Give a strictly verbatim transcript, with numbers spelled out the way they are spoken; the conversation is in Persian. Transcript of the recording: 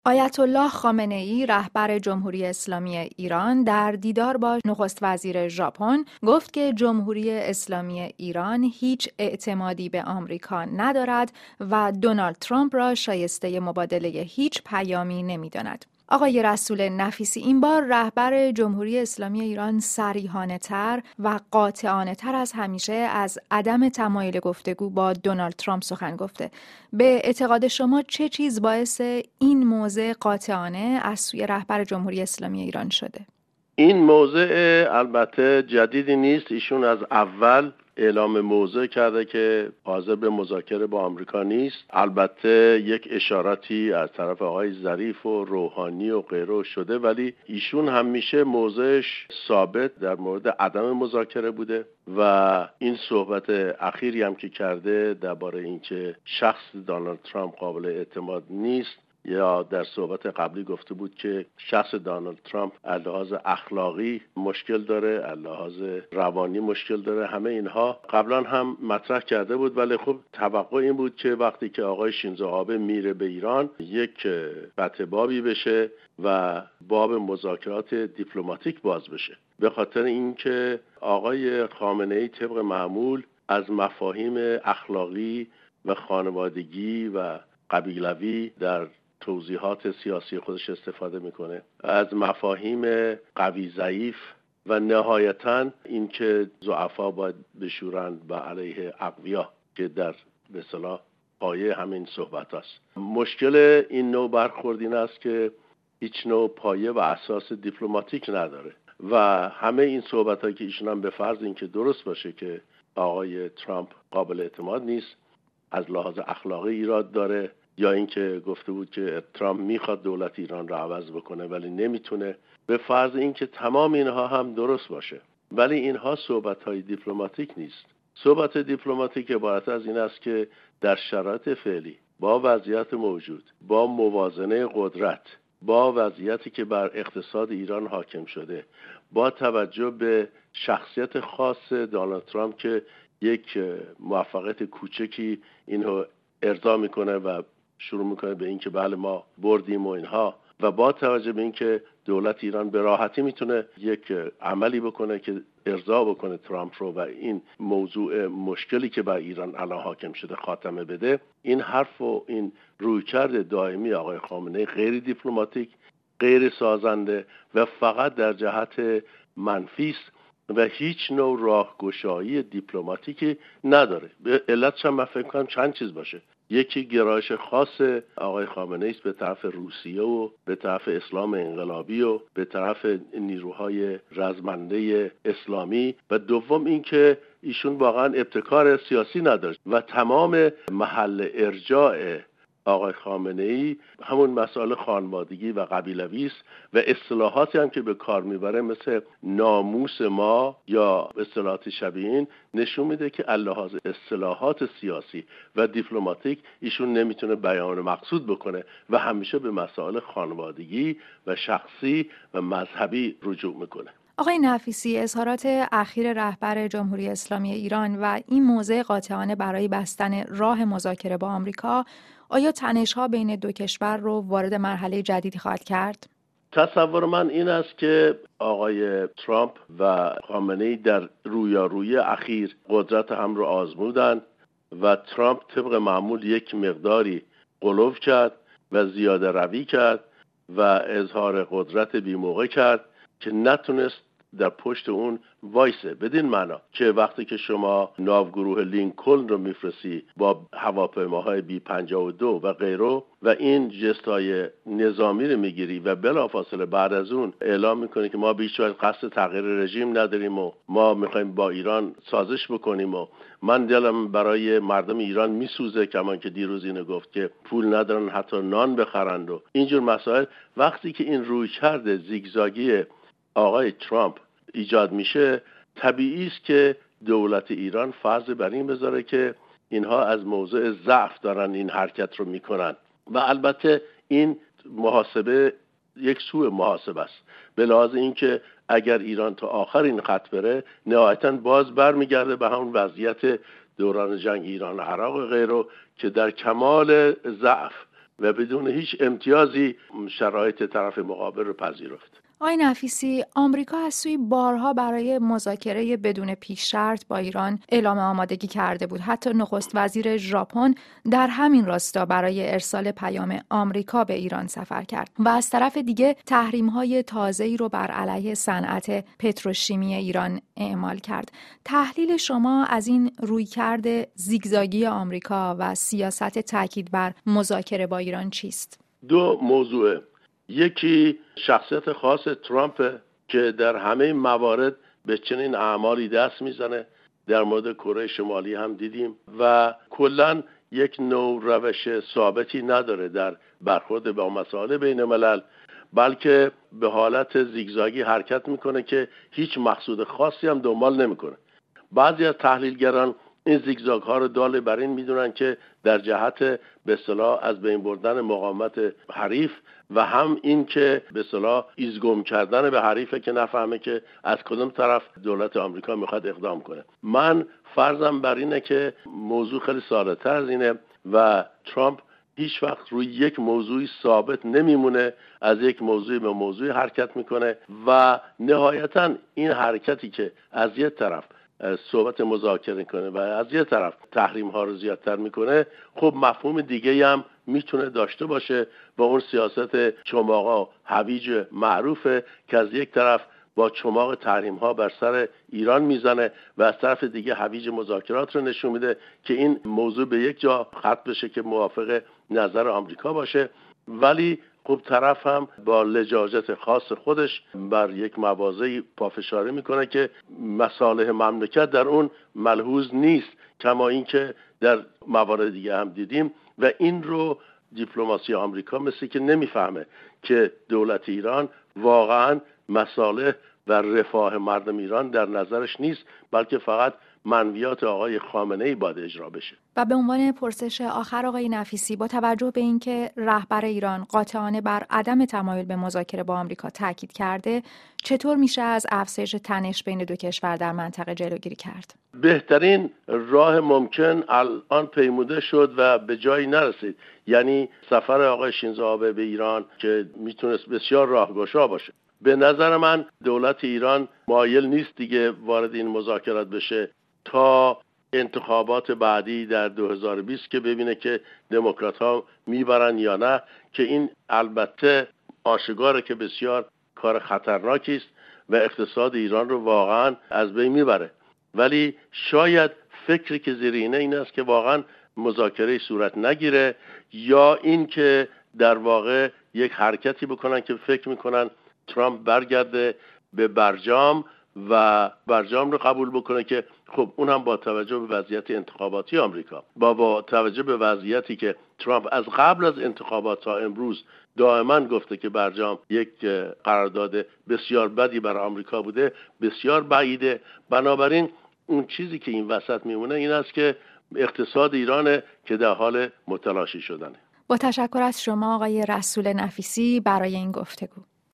آیت الله خامنه‌ای رهبر جمهوری اسلامی ایران در دیدار با نخست وزیر ژاپن گفت که جمهوری اسلامی ایران هیچ اعتمادی به آمریکا ندارد و دونالد ترامپ را شایسته مبادله هیچ پیامی نمی‌داند. آقای رسول نفیسی، این بار رهبر جمهوری اسلامی ایران صریحانه‌تر و قاطعانه‌تر از همیشه از عدم تمایل گفتگو با دونالد ترامپ سخن گفته. به اعتقاد شما چه چیز باعث این موضع قاطعانه از سوی رهبر جمهوری اسلامی ایران شده؟ این موضع البته جدیدی نیست. ایشون از اول اعلام موضع کرده که حاضر به مذاکره با آمریکا نیست. البته یک اشاراتی از طرف آقای ظریف و روحانی و غیره شده، ولی ایشون همیشه موضعش ثابت در مورد عدم مذاکره بوده و این صحبت اخیری هم که کرده درباره اینکه شخص دونالد ترامپ قابل اعتماد نیست، یا در صحبت قبلی گفته بود که شخص دونالد ترامپ از لحاظ اخلاقی مشکل داره، از لحاظ روانی مشکل داره. همه اینها قبلا هم مطرح کرده بود، ولی خب توقع این بود که وقتی که آقای شینزو آبه میره به ایران یک فتح بابی بشه و باب مذاکرات دیپلماتیک باز بشه، به خاطر اینکه آقای خامنه‌ای طبق معمول از مفاهیم اخلاقی و خانوادگی و قبیلوی در توضیحات سیاسی خودش استفاده میکنه، از مفاهیم قوی ضعیف و نهایتاً اینکه ضعفا باید بشورند به علیه اقویا که در به اصطلاح پایه همین صحبت است. مشکل این نوع برخورد این است که هیچ نوع پایه و اساس دیپلماتیک نداره و همه این صحبت‌ها که ایشون هم به فرض اینکه درست باشه که آقای ترامپ قابل اعتماد نیست، از لحاظ اخلاقی ایراد داره، یا اینکه گفته بود که ترامپ میخواد دولت ایران را عوض بکنه ولی نمیتونه، به فرض اینکه تمام اینها هم درست باشه، ولی اینها صحبت‌های دیپلماتیک نیست. صحبت دیپلماتیک عبارت از این است که در شرایط فعلی با وضعیت موجود، با موازنه قدرت، با وضعیتی که بر اقتصاد ایران حاکم شده، با توجه به شخصیت خاص دونالد ترامپ که یک موفقیت کوچکی اینو ارضا میکنه و شروع میکنه به اینکه بله ما بردیم و اینها، و با توجه به اینکه دولت ایران به راحتی میتونه یک عملی بکنه که ارضا بکنه ترامپ رو و این موضوع مشکلی که بر ایران الان حاکم شده خاتمه بده، این حرف و این رویکرد دائمی آقای خامنه‌ای غیر دیپلماتیک، غیر سازنده و فقط در جهت منفی است و هیچ نوع راهگشایی دیپلماتیکی نداره. به علتش هم من فکر کنم چند چیز باشه. یکی گرایش خاص آقای خامنه‌ای است به طرف روسیه و به طرف اسلام انقلابی و به طرف نیروهای رزمنده اسلامی، و دوم اینکه ایشون واقعا ابتکار سیاسی نداره و تمام محل ارجاع آقای خامنه‌ای همون مسائل خانوادگی و قبیلوی است و اصطلاحاتی هم که به کار میبره مثل ناموس ما یا اصطلاحات شبیه این نشون میده که لحاظ اصطلاحات سیاسی و دیپلماتیک ایشون نمیتونه بیان مقصود بکنه و همیشه به مسائل خانوادگی و شخصی و مذهبی رجوع میکنه. آقای نفیسی، اظهارات اخیر رهبر جمهوری اسلامی ایران و این موضع قاطعانه برای بستن راه مذاکره با آمریکا، آیا تنش‌ها بین دو کشور رو وارد مرحله جدیدی خواهد کرد؟ تصور من این است که آقای ترامپ و خامنه‌ای در رویارویی اخیر قدرت هم رو آزمودن و ترامپ طبق معمول یک مقداری غلو کرد و زیاده روی کرد و اظهار قدرت بی موقع کرد که نتونست در پشت اون وایسه، بدین معنا که وقتی که شما ناوگروه لینکلن رو میفرستی با هواپیماهای بی پنجاه و دو و غیره و این جستای نظامی رو میگیری و بلافاصله بعد از اون اعلام میکنی که ما بیش از قصد تغییر رژیم نداریم و ما میخوایم با ایران سازش بکنیم و من دلم برای مردم ایران میسوزه، کمان که دیروز اینو گفت که پول ندارن حتی نان بخرند و اینجور مسائل، وقتی که این رویکرد زیگزاگی آقای ترامپ ایجاد میشه، طبیعی است که دولت ایران فرض بر این بذاره که اینها از موضع ضعف دارن این حرکت رو میکنن و البته این محاسبه یک سوء محاسبه است، به لحاظ اینکه اگر ایران تا آخر این خط بره نهایتاً باز برمیگرده به همون وضعیت دوران جنگ ایران و عراق و غیره که در کمال ضعف و بدون هیچ امتیازی شرایط طرف مقابل رو پذیرفت. آقای نفیسی، آمریکا از سوی بارها برای مذاکره بدون پیش شرط با ایران اعلام آمادگی کرده بود. حتی نخست وزیر ژاپن در همین راستا برای ارسال پیام آمریکا به ایران سفر کرد و از طرف دیگه تحریم‌های تازه‌ای رو بر علیه صنعت پتروشیمی ایران اعمال کرد. تحلیل شما از این رویکرد زیگزاگی آمریکا و سیاست تاکید بر مذاکره با ایران چیست؟ دو موضوع. یکی شخصیت خاص ترامپ که در همه موارد به چنین اعمالی دست میزنه، در مورد کره شمالی هم دیدیم و کلاً یک نوع روش ثابتی نداره در برخورد با مسائل بین الملل، بلکه به حالت زیگزاگی حرکت میکنه که هیچ مقصود خاصی هم دنبال نمیکنه. بعضی از تحلیلگران این زیگزاگ ها رو دال بر این میدونن که در جهت به اصطلاح از بین بردن مقاومت حریف و هم این که به اصطلاح ایزگم کردن به حریفه که نفهمه که از کدوم طرف دولت آمریکا میخواد اقدام کنه. من فرضم بر اینه که موضوع خیلی ساده‌تر از اینه و ترامپ هیچ وقت روی یک موضوعی ثابت نمیمونه، از یک موضوعی به موضوعی حرکت میکنه و نهایتا این حرکتی که از یک طرف صحبت مذاکره کنه و از یه طرف تحریم ها رو زیادتر میکنه، خب مفهوم دیگه هم میتونه داشته باشه و اون سیاست چماق هویج معروفه که از یک طرف با چماق تحریم ها بر سر ایران میزنه و از طرف دیگه هویج مذاکرات رو نشون میده که این موضوع به یک جا ختم بشه که موافق نظر آمریکا باشه، ولی خب طرف هم با لجاجت خاص خودش بر یک مواضعی پافشاری میکنه که مصالح مملکت در اون ملحوظ نیست، کما اینکه در موارد دیگه هم دیدیم و این رو دیپلماسی آمریکا مثل که نمیفهمه که دولت ایران واقعا مصالح و رفاه مردم ایران در نظرش نیست، بلکه فقط منویات آقای خامنه‌ای باید اجرا بشه. و به عنوان پرسش آخر آقای نفیسی، با توجه به اینکه رهبر ایران قاطعانه بر عدم تمایل به مذاکره با آمریکا تاکید کرده، چطور میشه از افزایش تنش بین دو کشور در منطقه جلوگیری کرد؟ بهترین راه ممکن الان پیموده شد و به جایی نرسید، یعنی سفر آقای شینزو آبه به ایران که میتونست بسیار راهگشا باشه. به نظر من دولت ایران مایل نیست دیگه وارد این مذاکرات بشه تا انتخابات بعدی در دو هزار و بیست که ببینه که دموکرات ها میبرن یا نه، که این البته آشکاره که بسیار کار خطرناکی است و اقتصاد ایران رو واقعا از بین میبره. ولی شاید فکری که زیر اینه این است که واقعا مذاکره صورت نگیره، یا این که در واقع یک حرکتی بکنن که فکر میکنن ترامپ برگرده به برجام و برجام رو قبول بکنه که خب اون هم با توجه به وضعیت انتخاباتی آمریکا، با با توجه به وضعیتی که ترامپ از قبل از انتخابات تا امروز دائما گفته که برجام یک قرارداد بسیار بدی برای آمریکا بوده، بسیار بعیده. بنابراین اون چیزی که این وسط میمونه این است که اقتصاد ایرانه که در حال متلاشی شدنه. با تشکر از شما آقای رسول نفیسی برای این گفتگو.